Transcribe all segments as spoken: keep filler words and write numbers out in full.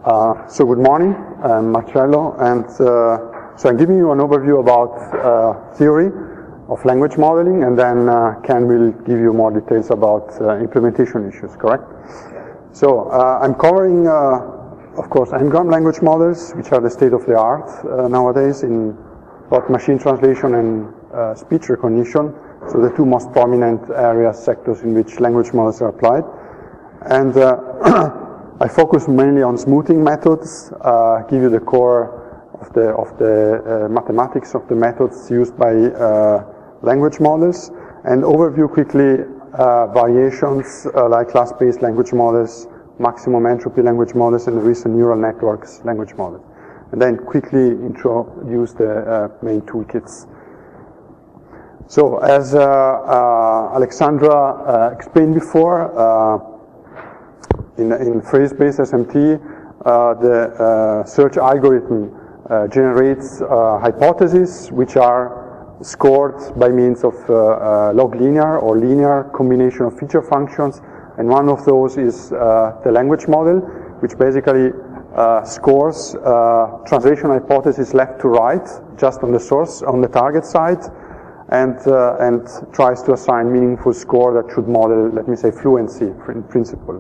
Uh, so good morning, I'm Marcello, and uh, so I'm giving you an overview about uh, theory of language modeling, and then uh, Ken will give you more details about uh, implementation issues, correct? So uh, I'm covering, uh, of course, n-gram language models, which are the state of the art uh, nowadays in both machine translation and uh, speech recognition, so the two most prominent areas, sectors in which language models are applied. And uh, I focus mainly on smoothing methods, uh, give you the core of the, of the uh, mathematics of the methods used by uh, language models, and overview quickly uh, variations uh, like class-based language models, maximum entropy language models, and the recent neural networks language models. And then quickly introduce the uh, main toolkits. So as uh, uh, Alexandra uh, explained before, uh, In, in phrase-based S M T, uh, the uh, search algorithm uh, generates uh, hypotheses which are scored by means of uh, uh, log linear or linear combination of feature functions, and one of those is uh, the language model, which basically uh, scores uh, translation hypothesis left to right, just on the source, on the target side, and uh, and tries to assign meaningful score that should model, let me say, fluency in principle.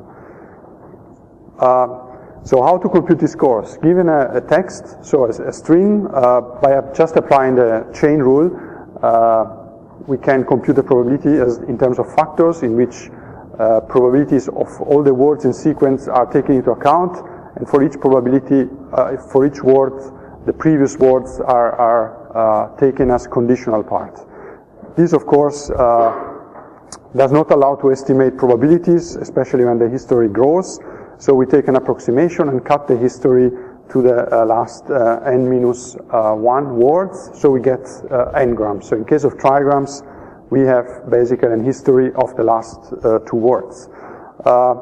Uh, so how to compute these scores? Given a, a text, so a, a string, uh, by just applying the chain rule, uh, we can compute the probability as in terms of factors, in which uh, probabilities of all the words in sequence are taken into account, and for each probability, uh, for each word, the previous words are, are uh, taken as conditional part. This, of course, uh, does not allow to estimate probabilities, especially when the history grows. So we take an approximation and cut the history to the uh, last uh, n minus uh, one words, so we get uh, n-grams. So in case of trigrams, we have basically an history of the last uh, two words. Uh,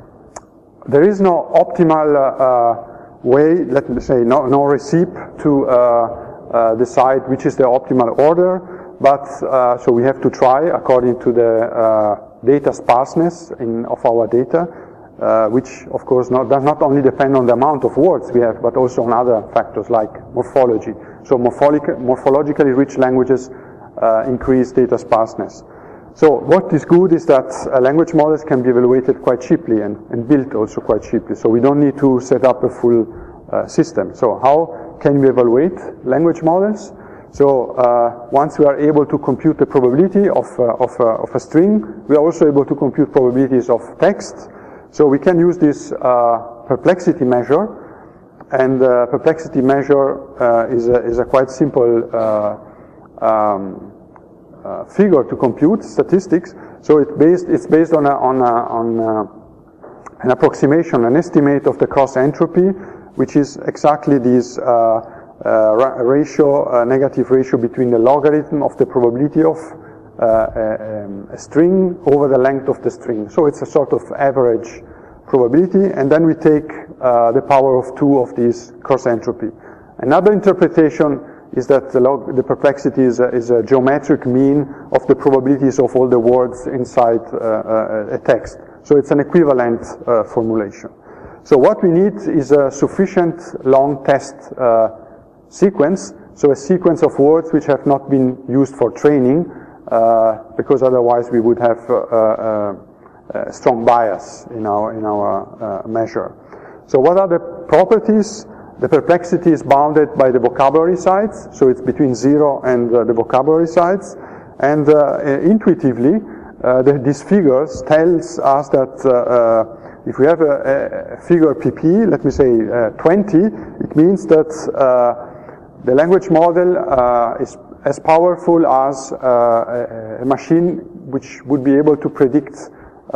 there is no optimal uh, uh, way, let me say, no, no recipe to uh, uh, decide which is the optimal order, but uh, so we have to try according to the uh, data sparseness in, of our data. Uh, which, of course, not, does not only depend on the amount of words we have, but also on other factors like morphology. So morphologic, morphologically rich languages uh, increase data sparseness. So what is good is that uh, language models can be evaluated quite cheaply and, and built also quite cheaply. So we don't need to set up a full uh, system. So how can we evaluate language models? So uh, once we are able to compute the probability of, uh, of, uh, of a string, we are also able to compute probabilities of text. So we can use this uh, perplexity measure, and uh, perplexity measure uh, is, a, is a quite simple uh, um, uh, figure to compute statistics. So it's based, it's based on, a, on, a, on a, an approximation, an estimate of the cross entropy, which is exactly this uh, uh, ratio, uh, negative ratio between the logarithm of the probability of Uh, a, a string over the length of the string. So it's a sort of average probability, and then we take uh, the power of two of these cross entropy. Another interpretation is that the, log, the perplexity is a, is a geometric mean of the probabilities of all the words inside uh, a, a text. So it's an equivalent uh, formulation. So what we need is a sufficient long test uh, sequence, so a sequence of words which have not been used for training, Uh, because otherwise we would have uh, uh, a strong bias in our in our uh, measure. So what are the properties? The perplexity is bounded by the vocabulary size, so it's between zero and uh, the vocabulary size. And uh, intuitively, uh, the, these figures tells us that uh, uh, if we have a, a figure P P, let me say uh, twenty, it means that uh, the language model uh, is as powerful as uh, a machine which would be able to predict uh,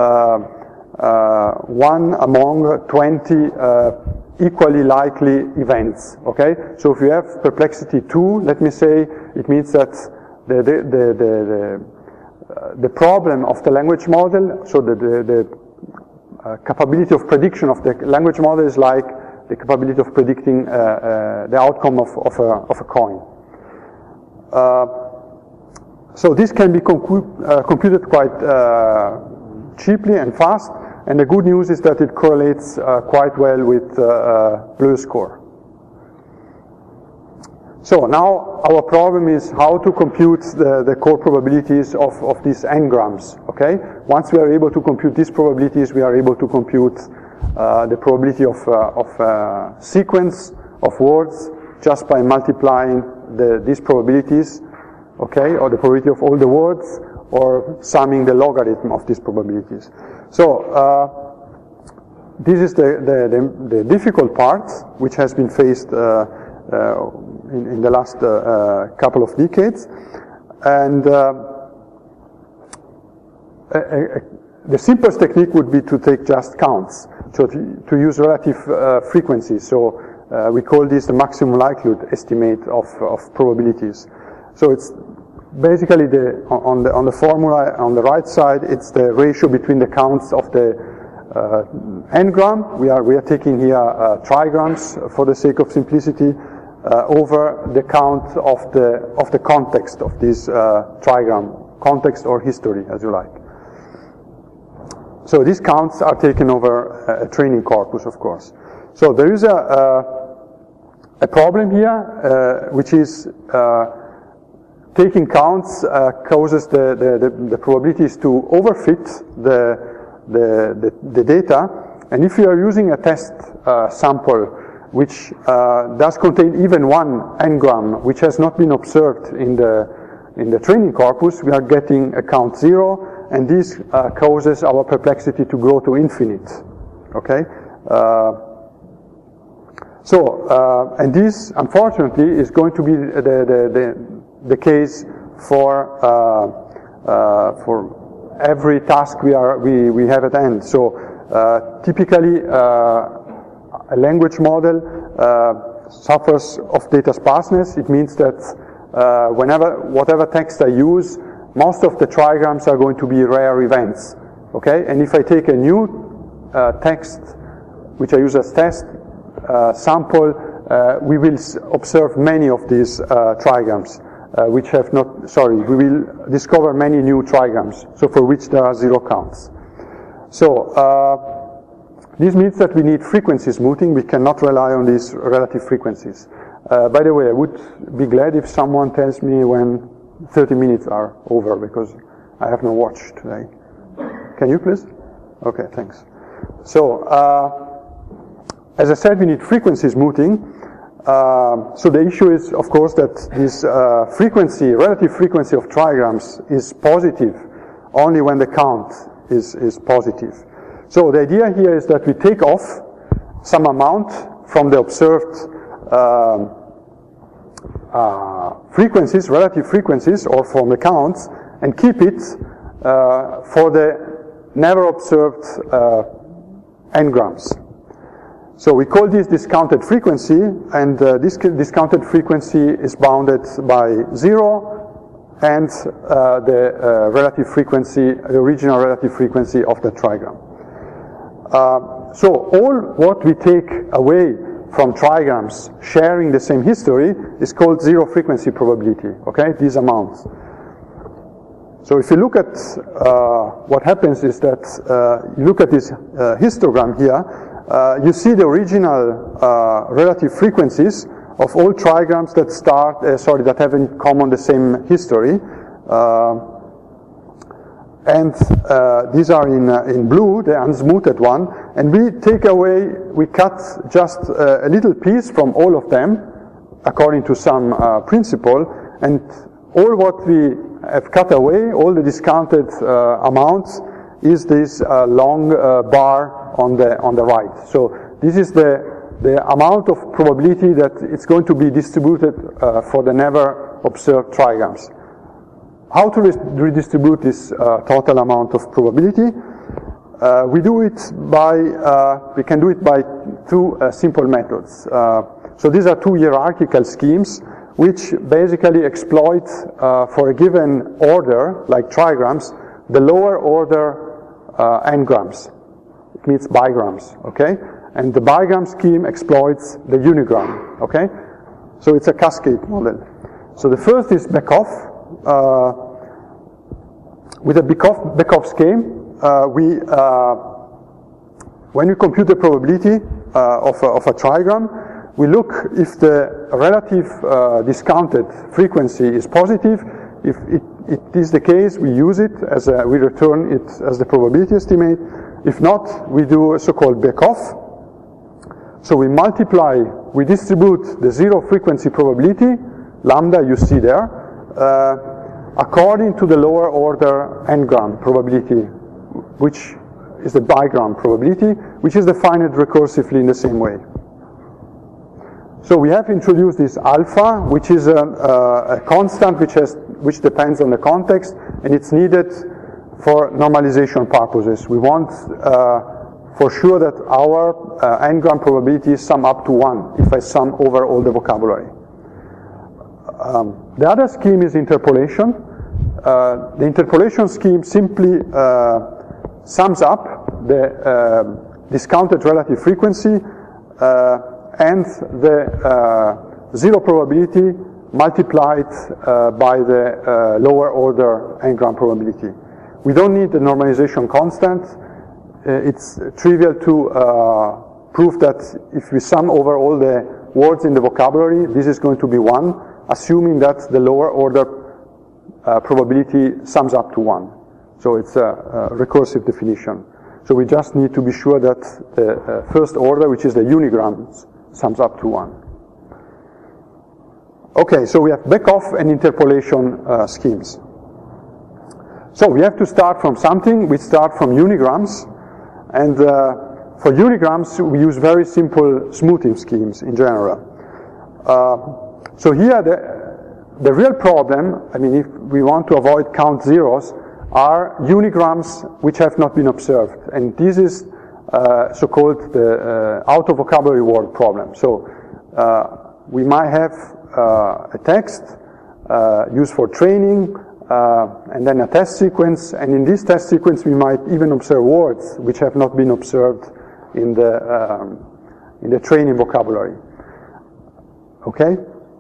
uh, one among twenty uh, equally likely events, okay? So if you have perplexity two, let me say, it means that the, the, the, the, the, uh, the problem of the language model, so the, the, the uh, capability of prediction of the language model is like the capability of predicting uh, uh, the outcome of, of, a, of a coin. Uh, so this can be uh, computed quite uh, cheaply and fast, And the good news is that it correlates uh, quite well with uh, uh, Bleu score. So now our problem is how to compute the, the core probabilities of, of these n-grams, okay? Once we are able to compute these probabilities, we are able to compute uh, the probability of, uh, of uh, sequence of words just by multiplying the, these probabilities, okay? Or the probability of all the words, or summing the logarithm of these probabilities. So uh, this is the, the, the, the difficult part, which has been faced uh, uh, In, in the last uh, uh, couple of decades. And uh, a, a, the simplest technique would be to take just counts, so to, to use relative uh, frequencies. So uh, we call this the maximum likelihood estimate of, of probabilities. So it's basically the, on the, on the formula on the right side, it's the ratio between the counts of the uh, n-gram. We are, we are taking here uh, trigrams for the sake of simplicity. Uh, over the count of the of the context of this uh, trigram, context or history, as you like. So these counts are taken over a training corpus, of course. So there is a a, a problem here, uh, which is uh, taking counts uh, causes the, the, the, the probabilities to overfit the the, the the data, and if you are using a test uh, sample which uh, does contain even one n-gram, which has not been observed in the in the training corpus, we are getting a count zero, and this uh, causes our perplexity to grow to infinite. Okay, uh, so uh, and this, unfortunately, is going to be the the the, the case for uh, uh, for every task we are we we have at hand. So uh, typically. Uh, A language model uh, suffers of data sparseness. It means that uh, whenever, whatever text I use, most of the trigrams are going to be rare events. Okay, and if I take a new uh, text, which I use as test uh, sample, uh, we will observe many of these uh, trigrams, uh, which have not. Sorry, we will discover many new trigrams. So for which there are zero counts. So. Uh, This means that we need frequency smoothing. We cannot rely on these relative frequencies. Uh, by the way, I would be glad if someone tells me when thirty minutes are over, because I have no watch today. Can you please? Okay, thanks. So, uh, as I said, we need frequency smoothing. Uh, so the issue is, of course, that this uh, frequency, relative frequency of trigrams is positive only when the count is, is positive. So the idea here is that we take off some amount from the observed uh, uh, frequencies, relative frequencies, or from the counts, and keep it uh, for the never observed uh, n-grams. So we call this discounted frequency, and uh, this discounted frequency is bounded by zero and uh, the uh, relative frequency, the original relative frequency of the trigram. Uh, so all what we take away from trigrams sharing the same history is called zero frequency probability, okay, these amounts. So if you look at uh, what happens is that uh, you look at this uh, histogram here, uh, you see the original uh, relative frequencies of all trigrams that start, uh, sorry, that have in common the same history. Uh, And uh, these are in uh, in blue, the unsmoothed one. And we take away, we cut just uh, a little piece from all of them, according to some uh, principle. And all what we have cut away, all the discounted uh, amounts, is this uh, long uh, bar on the on the right. So this is the the amount of probability that it's going to be distributed uh, for the never observed trigrams. How to redistribute this uh, total amount of probability? Uh, we do it by, uh, we can do it by two uh, simple methods. Uh, so these are two hierarchical schemes which basically exploit uh, for a given order, like trigrams, the lower order uh, n-grams. It means bigrams, okay? And the bigram scheme exploits the unigram, okay? So it's a cascade model. So the first is Bekoff. Uh, with a Bekoff, Bekoff scheme, uh, we uh, when we compute the probability uh, of, a, of a trigram, we look if the relative uh, discounted frequency is positive. If it, it is the case, we use it as a, we return it as the probability estimate. If not, we do a so-called bake-off. So we multiply, we distribute the zero frequency probability, lambda you see there, uh, according to the lower order n-gram probability, which is the bigram probability, which is defined recursively in the same way. So we have introduced this alpha, which is a, a, a constant which, has, which depends on the context, and it's needed for normalization purposes. We want uh, for sure that our uh, n-gram probability sum up to one if I sum over all the vocabulary. Um, the other scheme is interpolation. Uh, the interpolation scheme simply uh, sums up the uh, discounted relative frequency uh, and the uh, zero probability multiplied uh, by the uh, lower order n-gram probability. We don't need the normalization constant. Uh, it's trivial to uh, prove that if we sum over all the words in the vocabulary, this is going to be one, assuming that the lower order uh, probability sums up to one. So it's a, a recursive definition. So we just need to be sure that the uh, first order, which is the unigrams, sums up to one. Okay, so we have bake-off and interpolation uh, schemes. So we have to start from something. We start from unigrams. And uh, for unigrams, we use very simple smoothing schemes in general. Uh, so here, the, the real problem, I mean, if we want to avoid count zeros, are unigrams which have not been observed. And this is uh, so-called the uh, out-of-vocabulary word problem. So uh, we might have uh, a text uh, used for training, uh, and then a test sequence. And in this test sequence, we might even observe words which have not been observed in the, um, in the training vocabulary. Okay?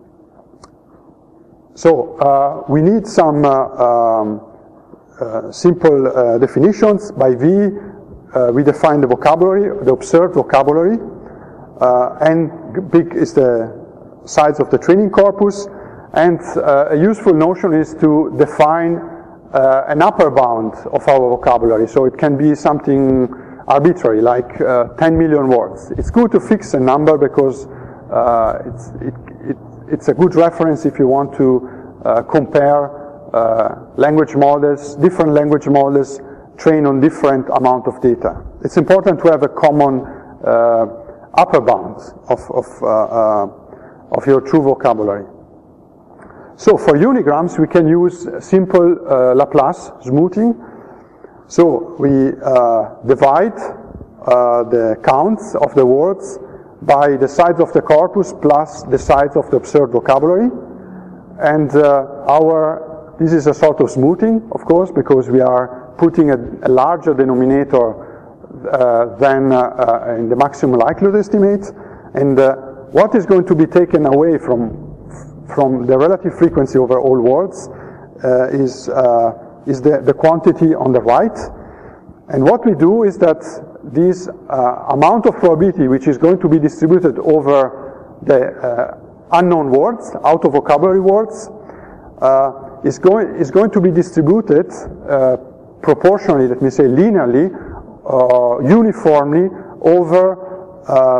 So uh, we need some uh, um, uh, simple uh, definitions. By V, uh, we define the vocabulary, the observed vocabulary, uh, and big is the size of the training corpus. And uh, a useful notion is to define uh, an upper bound of our vocabulary. So it can be something arbitrary, like uh, ten million words. It's good to fix a number because uh, it's, it, it, it's a good reference if you want to uh, compare uh, language models, different language models trained on different amount of data. It's important to have a common uh, upper bound of, of, uh, uh, of your true vocabulary. So for unigrams, we can use simple uh, Laplace smoothing. So we uh, divide uh, the counts of the words by the size of the corpus plus the size of the observed vocabulary. And uh, our, this is a sort of smoothing, of course, because we are putting a, a larger denominator uh, than uh, uh, in the maximum likelihood estimate. And uh, what is going to be taken away from from the relative frequency over all words uh, is, uh, is the, the quantity on the right. And what we do is that this uh, amount of probability, which is going to be distributed over the uh, unknown words, out of vocabulary words, uh, is, going, is going to be distributed uh, proportionally, let me say linearly, uh, uniformly over uh,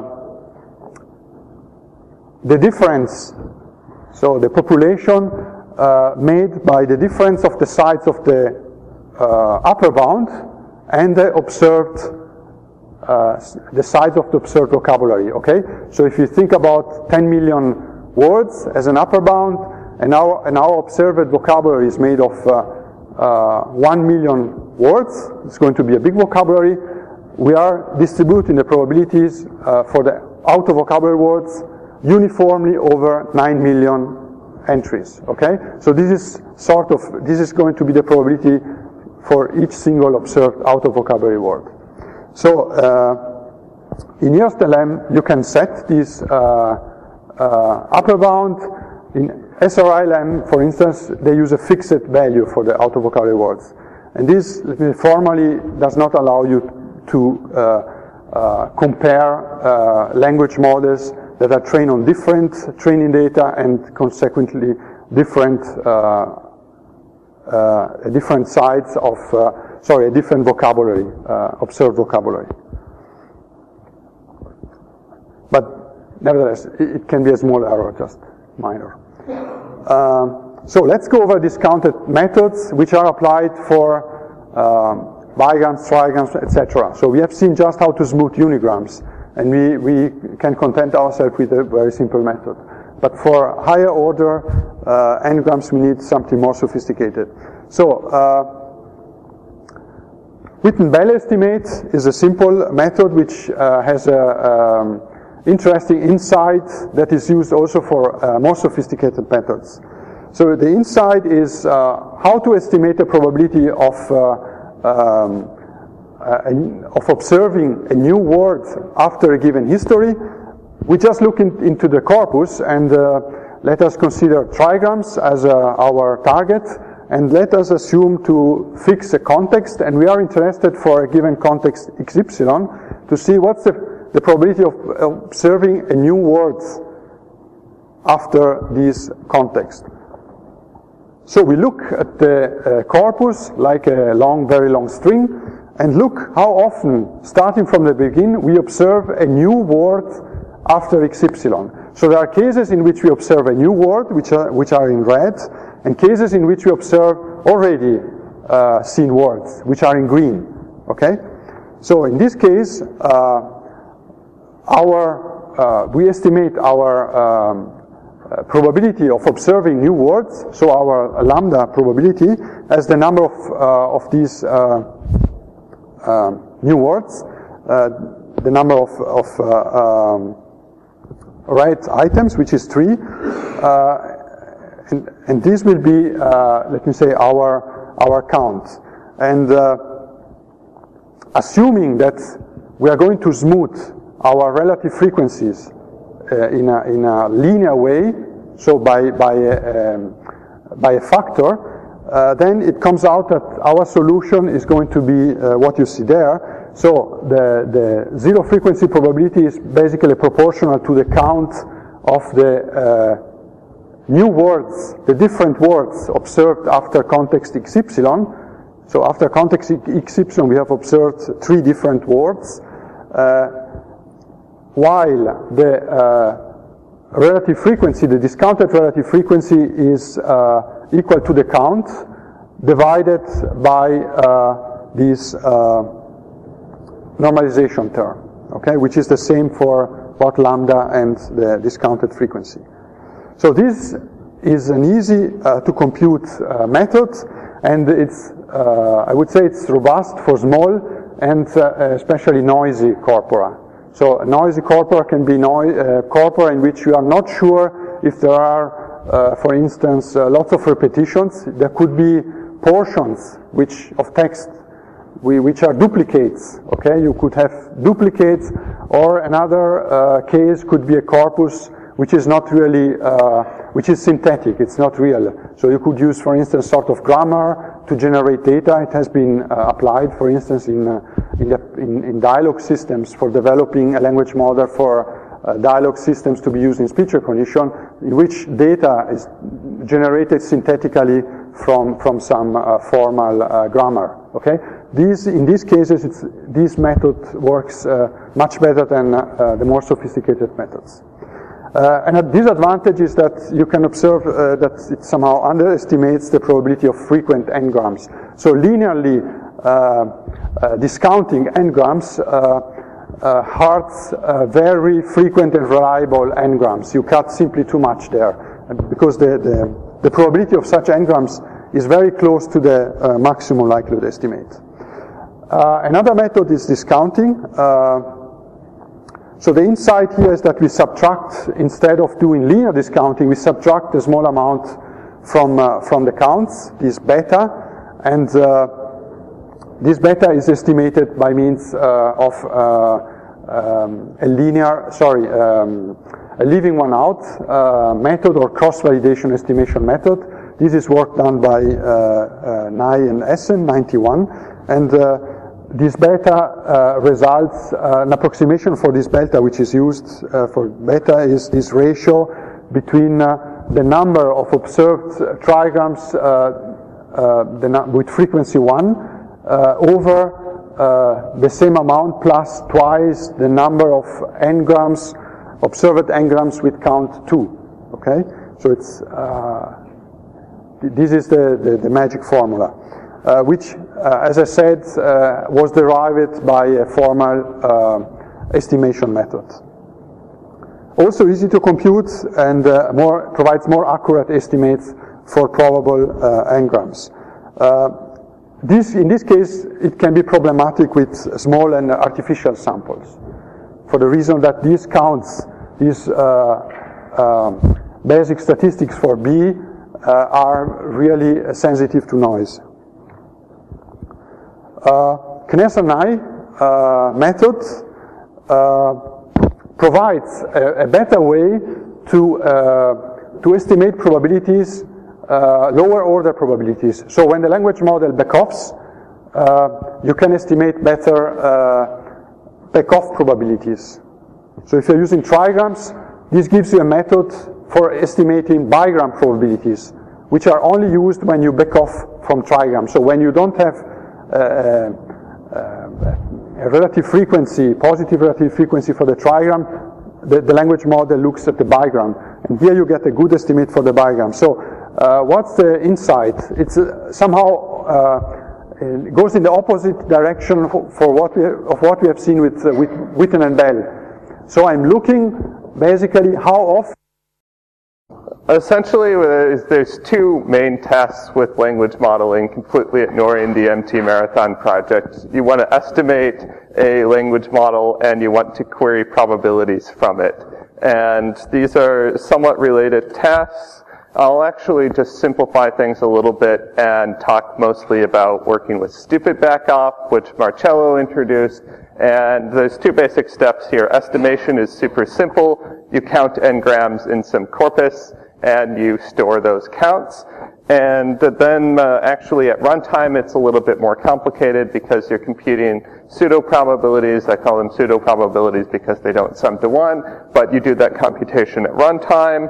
the difference. So the population uh, made by the difference of the size of the uh, upper bound and the observed, uh, the size of the observed vocabulary, okay? So if you think about ten million words as an upper bound, and our, and our observed vocabulary is made of uh, uh, one million words, it's going to be a big vocabulary. We are distributing the probabilities uh, for the out-of-vocabulary words uniformly over nine million entries, okay? So this is sort of, this is going to be the probability for each single observed out-of-vocabulary word. So uh, in YERST-LM, you can set this uh, uh, upper bound. In S R I L M, for instance, they use a fixed value for the out-of-vocabulary words. And this formally does not allow you to uh, uh, compare uh, language models that are trained on different training data and consequently different uh, uh, different sides of, uh, sorry, a different vocabulary, uh, observed vocabulary. But nevertheless, it, it can be a small error, just minor. Um, so let's go over discounted methods which are applied for um, bigrams, trigrams, et cetera. So we have seen just how to smooth unigrams, and we, we can content ourselves with a very simple method. But for higher order uh, n-grams, we need something more sophisticated. So uh, Witten-Bell estimate is a simple method which uh, has a um, interesting insight that is used also for uh, more sophisticated methods. So the insight is uh, how to estimate the probability of uh, um, uh, of observing a new word after a given history. We just look in, into the corpus, and uh, let us consider trigrams as uh, our target, and let us assume to fix a context, and we are interested for a given context x y to see what's the, the probability of observing a new word after this context. So we look at the uh, corpus like a long, very long string, and look how often, starting from the beginning, we observe a new word after x y. So there are cases in which we observe a new word, which are, which are in red, and cases in which we observe already uh, seen words, which are in green. Okay? So in this case, uh, our uh, we estimate our um, uh, probability of observing new words, so our lambda probability, as the number of uh, of these uh, uh, new words, uh, the number of of uh, um, red items, which is three, uh, and, and this will be, uh, let me say, our our count. And uh, assuming that we are going to smooth our relative frequencies uh, in a in a linear way, so by by a, um, by a factor, uh, then it comes out that our solution is going to be uh, what you see there. So the, the zero frequency probability is basically proportional to the count of the uh, new words, the different words observed after context x y. So after context x y, we have observed three different words, uh, while the uh, relative frequency, the discounted relative frequency, is uh, equal to the count divided by uh, these uh, normalization term, okay, which is the same for both lambda and the discounted frequency. So this is an easy uh, to compute uh, method, and it's, uh, I would say it's robust for small and uh, especially noisy corpora. So a noisy corpora can be noi- uh, corpora in which you are not sure if there are, uh, for instance, uh, lots of repetitions. There could be portions which of text We, which are duplicates, okay? You could have duplicates, or another uh, case could be a corpus which is not really, uh, which is synthetic, it's not real. So you could use, for instance, sort of grammar to generate data. It has been uh, applied, for instance, in, uh, in, the, in, in dialogue systems for developing a language model for uh, dialogue systems to be used in speech recognition, in which data is generated synthetically from, from some uh, formal uh, grammar, okay? These, in these cases, it's, this method works uh, much better than uh, the more sophisticated methods. Uh, and a disadvantage is that you can observe uh, that it somehow underestimates the probability of frequent n-grams. So linearly uh, uh, discounting n-grams uh, uh, hurts uh, very frequent and reliable n-grams. You cut simply too much there, because the, the, the probability of such n-grams is very close to the uh, maximum likelihood estimate. Uh, another method is discounting. Uh, so the insight here is that we subtract, instead of doing linear discounting, we subtract a small amount from uh, from the counts, this beta, and uh, this beta is estimated by means uh, of uh, um, a linear, sorry, um, a leaving one out uh, method, or cross-validation estimation method. This is work done by uh, uh, Nye and Essen, ninety-one, and uh, this beta uh, results, uh, an approximation for this beta which is used uh, for beta is this ratio between uh, the number of observed trigrams uh, uh, the with frequency one uh, over uh, the same amount plus twice the number of n-grams, observed n-grams with count two. Okay? So it's, uh, this is the, the, the magic formula. Uh, which, uh, as I said, uh, was derived by a formal uh, estimation method. Also easy to compute and uh, more, provides more accurate estimates for probable uh, n-grams. Uh, this, in this case, it can be problematic with small and artificial samples, for the reason that these counts, these uh, um, basic statistics for B uh, are really sensitive to noise. Uh, Kneser-Nye uh, method uh, provides a, a better way to uh, to estimate probabilities, uh, lower order probabilities. So when the language model backoffs, uh, you can estimate better uh, backoff probabilities. So if you're using trigrams, this gives you a method for estimating bigram probabilities, which are only used when you backoff from trigrams. So when you don't have Uh, uh, a relative frequency, positive relative frequency for the trigram, the, the language model looks at the bigram. And here you get a good estimate for the bigram. So uh, what's the insight? It's uh, somehow uh, it goes in the opposite direction for, for what we, of what we have seen with, uh, with Witten and Bell. So I'm looking basically how often. Essentially, there's two main tasks with language modeling completely ignoring the M T Marathon project. You want to estimate a language model and you want to query probabilities from it. And these are somewhat related tasks. I'll actually just simplify things a little bit and talk mostly about working with stupid backoff, which Marcello introduced. And there's two basic steps here. Estimation is super simple. You count n-grams in some corpus, and you store those counts. And then uh, actually at runtime, it's a little bit more complicated because you're computing pseudo-probabilities. I call them pseudo-probabilities because they don't sum to one, but you do that computation at runtime.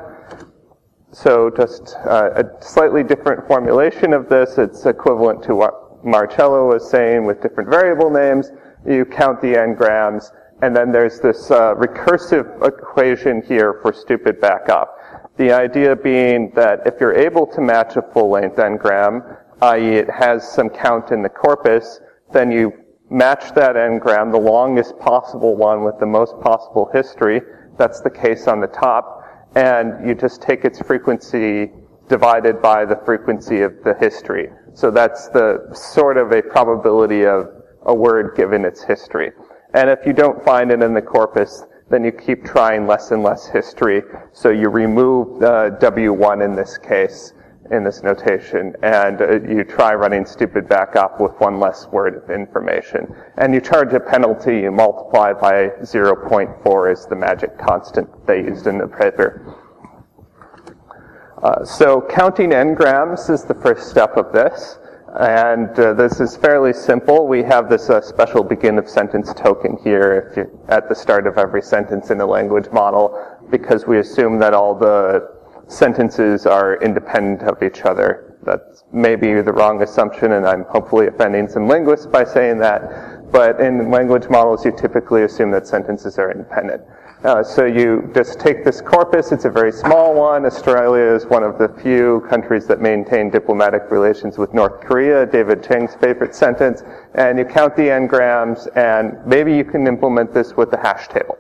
So just uh, a slightly different formulation of this. It's equivalent to what Marcello was saying with different variable names. You count the n-grams, and then there's this uh, recursive equation here for stupid backoff. The idea being that if you're able to match a full-length n-gram, that is it has some count in the corpus, then you match that n-gram, the longest possible one with the most possible history. That's the case on the top. And you just take its frequency divided by the frequency of the history. So that's the sort of a probability of a word given its history. And if you don't find it in the corpus, then you keep trying less and less history. So you remove uh, W one in this case, in this notation, and uh, you try running stupid backoff with one less word of information. And you charge a penalty, you multiply by zero point four is the magic constant they used in the paper. Uh, so counting n-grams is the first step of this. And uh, this is fairly simple. We have this uh, special begin of sentence token here if you, at the start of every sentence in a language model, because we assume that all the sentences are independent of each other. That's maybe the wrong assumption, and I'm hopefully offending some linguists by saying that. But in language models, you typically assume that sentences are independent. Uh, so you just take this corpus. It's a very small one. Australia is one of the few countries that maintain diplomatic relations with North Korea, David Cheng's favorite sentence. And you count the n-grams, and maybe you can implement this with a hash table.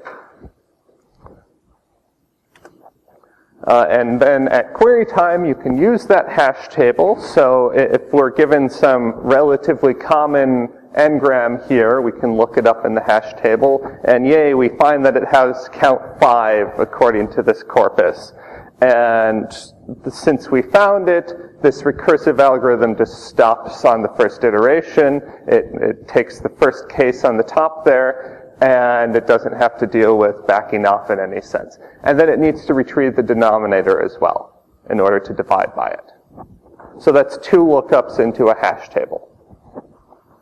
Uh, and then at query time, you can use that hash table. So if we're given some relatively common n-gram here, we can look it up in the hash table, and yay, we find that it has count five according to this corpus. And since we found it, this recursive algorithm just stops on the first iteration. It, it takes the first case on the top there, and it doesn't have to deal with backing off in any sense. And then it needs to retrieve the denominator as well in order to divide by it. So that's two lookups into a hash table.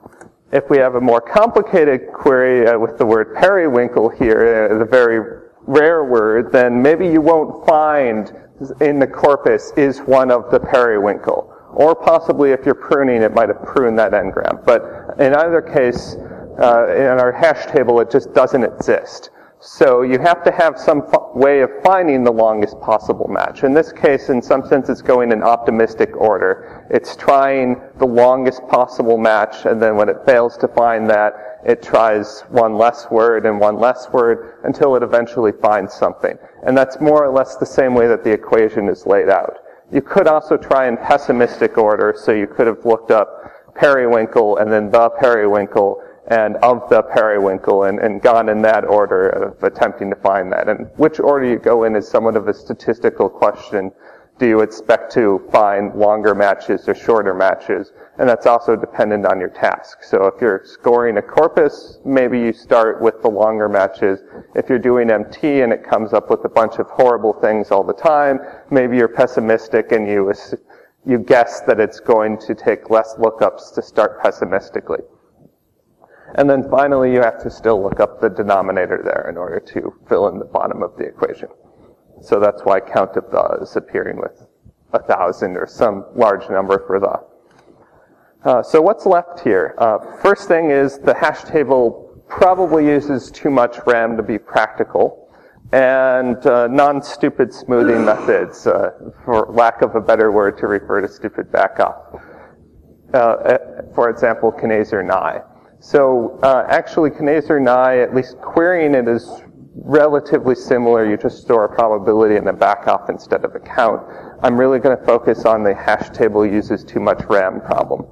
If we have a more complicated query uh, with the word periwinkle here, uh, the very rare word, then maybe you won't find in the corpus is one of the periwinkle. Or possibly if you're pruning, it might have pruned that n-gram. But in either case, uh, in our hash table, it just doesn't exist. So you have to have some way of finding the longest possible match. In this case, in some sense, it's going in optimistic order. It's trying the longest possible match, and then when it fails to find that, it tries one less word and one less word until it eventually finds something. And that's more or less the same way that the equation is laid out. You could also try in pessimistic order, so you could have looked up periwinkle and then the periwinkle and of the periwinkle and, and gone in that order of attempting to find that. And which order you go in is somewhat of a statistical question. Do you expect to find longer matches or shorter matches? And that's also dependent on your task. So if you're scoring a corpus, maybe you start with the longer matches. If you're doing M T and it comes up with a bunch of horrible things all the time, maybe you're pessimistic and you you guess that it's going to take less lookups to start pessimistically. And then finally, you have to still look up the denominator there in order to fill in the bottom of the equation. So that's why count of the is appearing with a thousand or some large number for the. Uh, so what's left here? Uh, first thing is the hash table probably uses too much RAM to be practical, and uh, non-stupid smoothing methods, uh, for lack of a better word to refer to stupid backoff. Uh, for example, Knaser Nye. So uh, actually, Knaser Nye, at least querying it is relatively similar. You just store a probability in a backoff instead of a count. I'm really going to focus on the hash table uses too much RAM problem.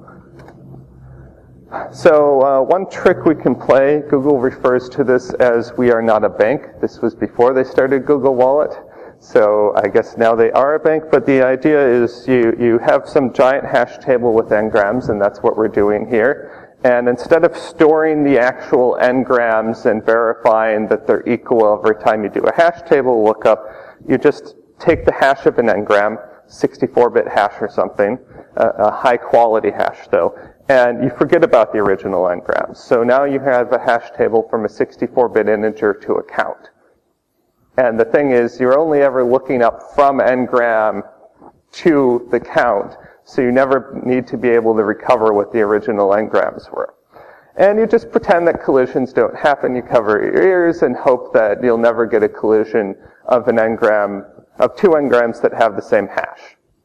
So uh, one trick we can play, Google refers to this as we are not a bank. This was before they started Google Wallet. So I guess now they are a bank, but the idea is you, you have some giant hash table with n-grams, and that's what we're doing here. And instead of storing the actual n-grams and verifying that they're equal every time you do a hash table lookup, you just take the hash of an n-gram, sixty-four bit hash or something, a, a high quality hash though, and you forget about the original n-grams. So now you have a hash table from a sixty-four bit integer to a count. And the thing is, you're only ever looking up from n-gram to the count, so you never need to be able to recover what the original n-grams were. And you just pretend that collisions don't happen. You cover your ears and hope that you'll never get a collision of an n-gram, of two n-grams that have the same hash.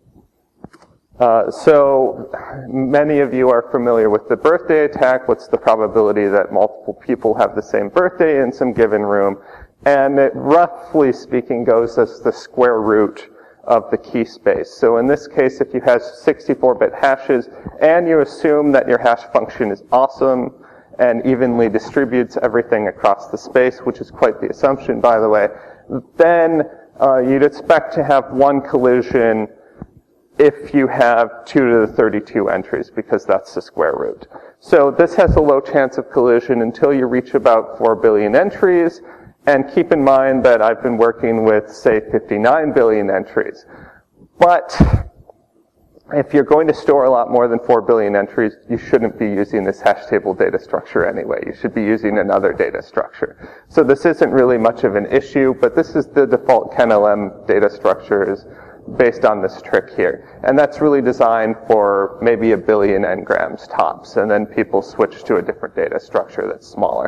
Uh, so many of you are familiar with the birthday attack. What's the probability that multiple people have the same birthday in some given room? And it, roughly speaking, goes as the square root of the key space. So in this case, if you have sixty-four bit hashes and you assume that your hash function is awesome and evenly distributes everything across the space, which is quite the assumption, by the way, then uh, you'd expect to have one collision if you have two to the thirty-two entries, because that's the square root. So this has a low chance of collision until you reach about four billion entries. And keep in mind that I've been working with, say, fifty-nine billion entries. But if you're going to store a lot more than four billion entries, you shouldn't be using this hash table data structure anyway. You should be using another data structure. So this isn't really much of an issue, but this is the default KenLM data structure is based on this trick here. And that's really designed for maybe a billion n-grams tops, and then people switch to a different data structure that's smaller.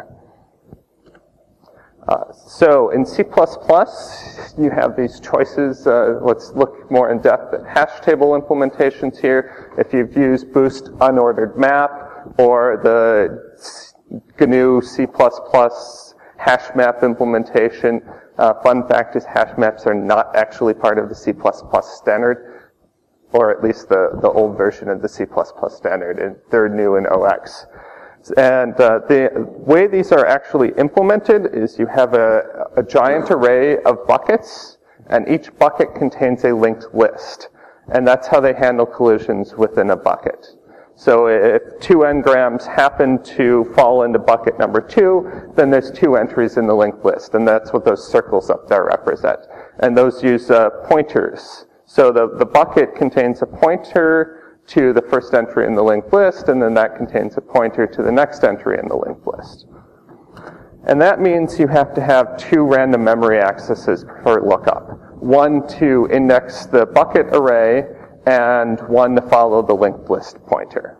Uh, so in C plus plus, you have these choices. Uh, let's look more in depth at hash table implementations here. If you've used Boost unordered map or the G N U C plus plus hash map implementation, uh, fun fact is hash maps are not actually part of the C plus plus standard, or at least the, the old version of the C plus plus standard, and they're new in O X. And uh, the way these are actually implemented is you have a, a giant array of buckets, and each bucket contains a linked list. And that's how they handle collisions within a bucket. So if two n-grams happen to fall into bucket number two, then there's two entries in the linked list, and that's what those circles up there represent. And those use uh, pointers. So the, the bucket contains a pointer to the first entry in the linked list, and then that contains a pointer to the next entry in the linked list. And that means you have to have two random memory accesses for lookup. One to index the bucket array, and one to follow the linked list pointer.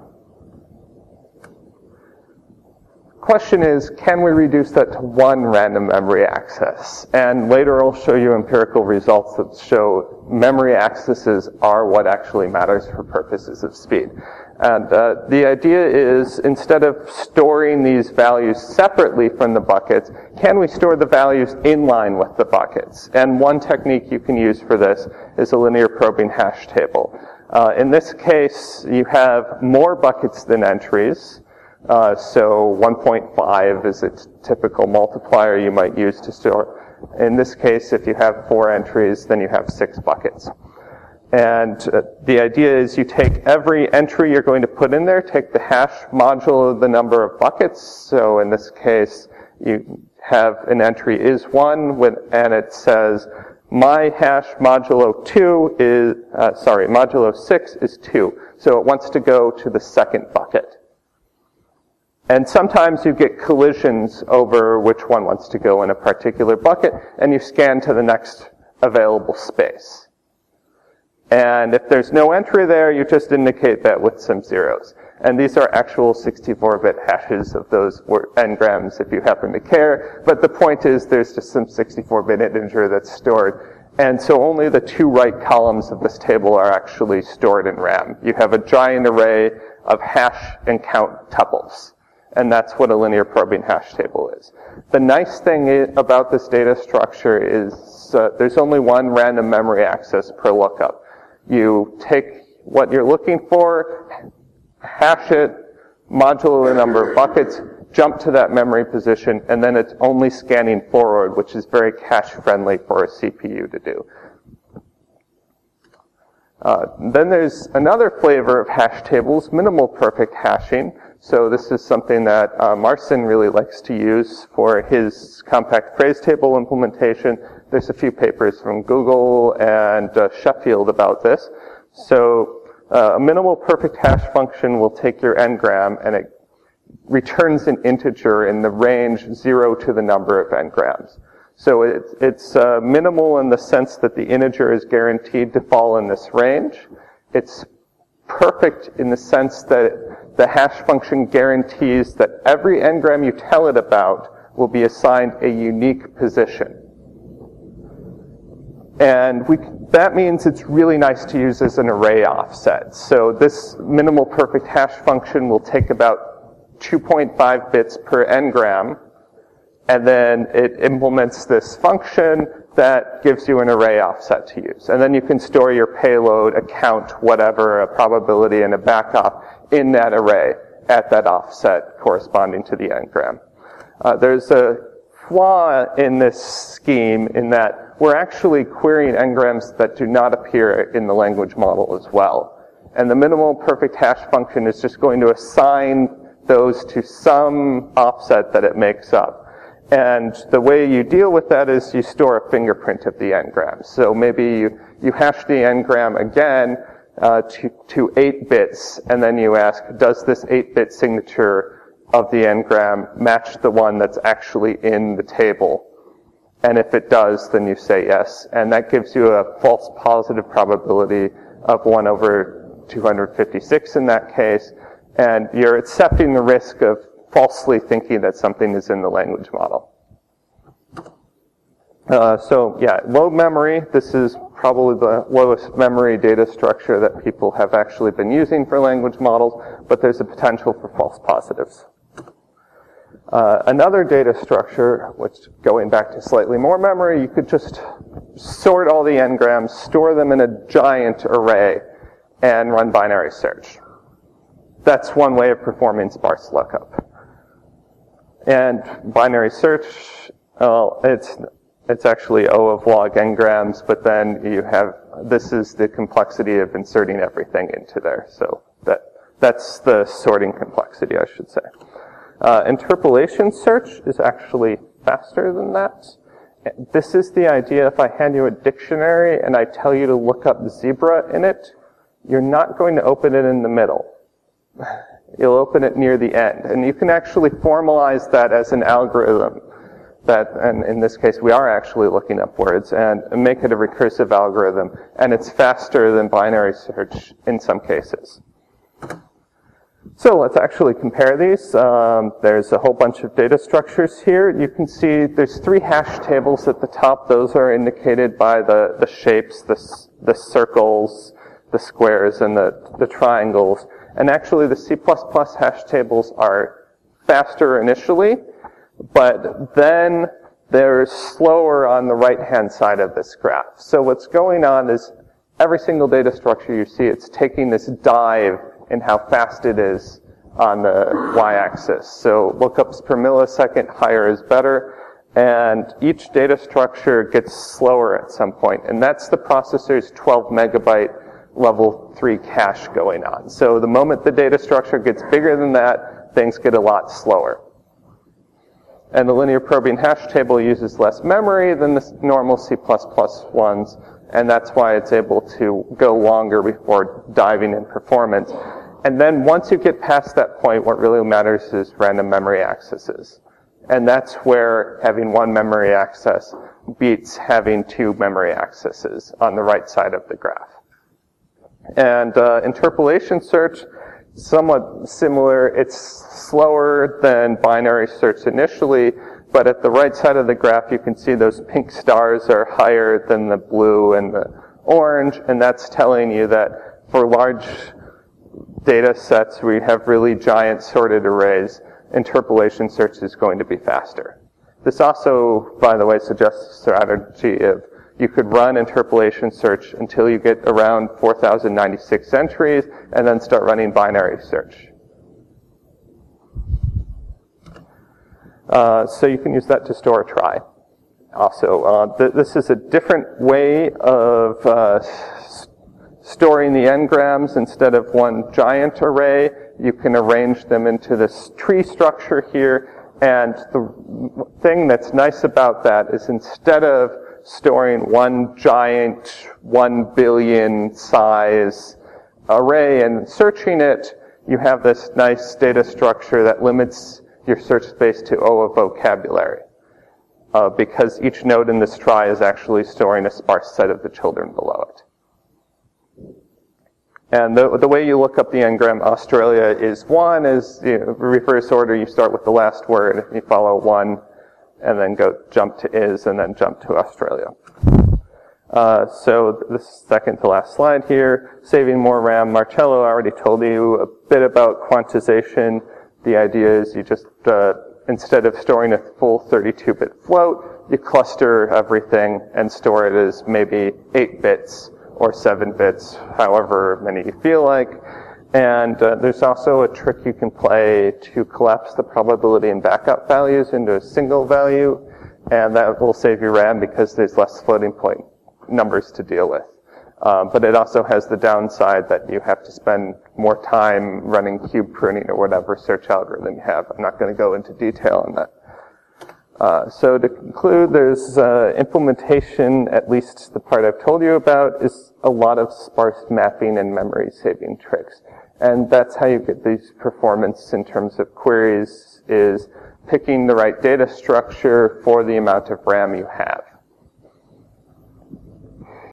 Question is, can we reduce that to one random memory access? And later I'll show you empirical results that show memory accesses are what actually matters for purposes of speed. And uh, the idea is, instead of storing these values separately from the buckets, can we store the values in line with the buckets? And one technique you can use for this is a linear probing hash table. Uh, in this case, you have more buckets than entries. Uh, so one point five is a typical multiplier you might use to store. In this case, if you have four entries, then you have six buckets. And uh, the idea is you take every entry you're going to put in there, take the hash modulo of the number of buckets. So in this case, you have an entry is one, with, and it says my hash modulo two is, uh, sorry, modulo six is two. So it wants to go to the second bucket. And sometimes you get collisions over which one wants to go in a particular bucket, and you scan to the next available space. And if there's no entry there, you just indicate that with some zeros. And these are actual sixty-four bit hashes of those n-grams if you happen to care. But the point is there's just some sixty-four bit integer that's stored. And so only the two right columns of this table are actually stored in RAM. You have a giant array of hash and count tuples. And that's what a linear probing hash table is. The nice thing is, about this data structure is uh, there's only one random memory access per lookup. You take what you're looking for, hash it, modulo the number of buckets, jump to that memory position, and then it's only scanning forward, which is very cache-friendly for a C P U to do. Uh, then there's another flavor of hash tables, minimal perfect hashing. So this is something that uh, Marcin really likes to use for his compact phrase table implementation. There's a few papers from Google and uh, Sheffield about this. So uh, a minimal perfect hash function will take your n-gram and it returns an integer in the range zero to the number of n-grams. So it, it's uh, minimal in the sense that the integer is guaranteed to fall in this range. It's perfect in the sense that the hash function guarantees that every n-gram you tell it about will be assigned a unique position. And we, that means it's really nice to use as an array offset. So this minimal perfect hash function will take about two point five bits per n-gram, and then it implements this function that gives you an array offset to use. And then you can store your payload, a count, whatever, a probability, and a backup in that array at that offset corresponding to the n-gram. Uh, there's a flaw in this scheme in that we're actually querying n-grams that do not appear in the language model as well. And the minimal perfect hash function is just going to assign those to some offset that it makes up. And the way you deal with that is you store a fingerprint of the n-gram. So maybe you, you hash the n-gram again uh, to, to eight bits, and then you ask, does this eight bit signature of the n-gram match the one that's actually in the table? And if it does, then you say yes. And that gives you a false positive probability of one over two hundred fifty-six in that case. And you're accepting the risk of falsely thinking that something is in the language model. Uh, so yeah, low memory. This is probably the lowest memory data structure that people have actually been using for language models, but there's a potential for false positives. Uh, another data structure, which going back to slightly more memory, you could just sort all the n-grams, store them in a giant array, and run binary search. That's one way of performing sparse lookup. And binary search, well, it's it's actually O of log n-grams, but then you have, this is the complexity of inserting everything into there. So that that's the sorting complexity, I should say. Uh, interpolation search is actually faster than that. This is the idea, if I hand you a dictionary and I tell you to look up zebra in it, you're not going to open it in the middle. You'll open it near the end. And you can actually formalize that as an algorithm that, and in this case, we are actually looking up words, and make it a recursive algorithm. And it's faster than binary search in some cases. So let's actually compare these. Um, there's a whole bunch of data structures here. You can see there's three hash tables at the top. Those are indicated by the, the shapes, the, the circles, the squares, and the, the triangles. And actually, the C plus plus hash tables are faster initially, but then they're slower on the right-hand side of this graph. So what's going on is every single data structure you see, it's taking this dive in how fast it is on the y-axis. So lookups per millisecond, higher is better, and each data structure gets slower at some point, and that's the processor's twelve megabyte level three cache going on. So the moment the data structure gets bigger than that, things get a lot slower. And the linear probing hash table uses less memory than the normal C plus plus ones, and that's why it's able to go longer before diving in performance. And then once you get past that point, what really matters is random memory accesses. And that's where having one memory access beats having two memory accesses on the right side of the graph. And uh, interpolation search, somewhat similar. It's slower than binary search initially, but at the right side of the graph, you can see those pink stars are higher than the blue and the orange, and that's telling you that for large data sets where you have really giant sorted arrays, interpolation search is going to be faster. This also, by the way, suggests a strategy of you could run interpolation search until you get around four thousand ninety-six entries, and then start running binary search. Uh, so you can use that to store a trie. Also, uh, th this is a different way of uh, storing the n-grams. Instead of one giant array, you can arrange them into this tree structure here. And the thing that's nice about that is instead of storing one giant, one billion size array and searching it, you have this nice data structure that limits your search space to O of vocabulary. Uh, because each node in this trie is actually storing a sparse set of the children below it. And the, the way you look up the n-gram Australia is one is, you know, reverse order. You start with the last word, you follow one, and then go jump to is, and then jump to Australia. Uh, so the second to last slide here, saving more RAM. Marcello already told you a bit about quantization. The idea is you just, uh, instead of storing a full thirty-two bit float, you cluster everything and store it as maybe eight bits or seven bits, however many you feel like. And uh, there's also a trick you can play to collapse the probability and backup values into a single value, and that will save you RAM because there's less floating point numbers to deal with. Um, but it also has the downside that you have to spend more time running cube pruning or whatever search algorithm you have. I'm not going to go into detail on that. Uh, so to conclude, there's uh, implementation, at least the part I've told you about, is a lot of sparse mapping and memory saving tricks. And that's how you get these performance in terms of queries, is picking the right data structure for the amount of RAM you have.